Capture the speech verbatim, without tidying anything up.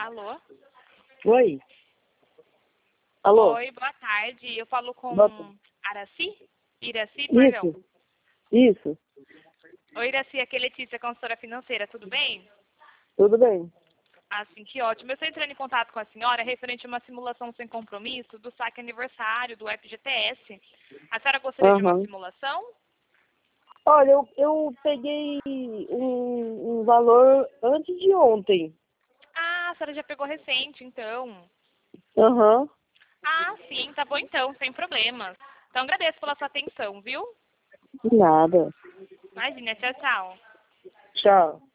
Alô? Oi. Alô? Oi, boa tarde. Eu falo com Boa tarde. Araci? Iraci, perdão. Isso, isso. Oi, Iraci, aqui é Letícia, consultora financeira, tudo bem? Tudo bem. Assim, que ótimo. Eu estou entrando em contato com a senhora referente a uma simulação sem compromisso do saque aniversário do F G T S. A senhora gostaria de uma Aham. simulação? Olha, eu, eu peguei um, um valor antes de ontem. Ah, a senhora já pegou recente, então. Aham. Ah, sim, tá bom então, sem problemas. Então agradeço pela sua atenção, viu? Nada. Imagina, tchau, tchau. Tchau.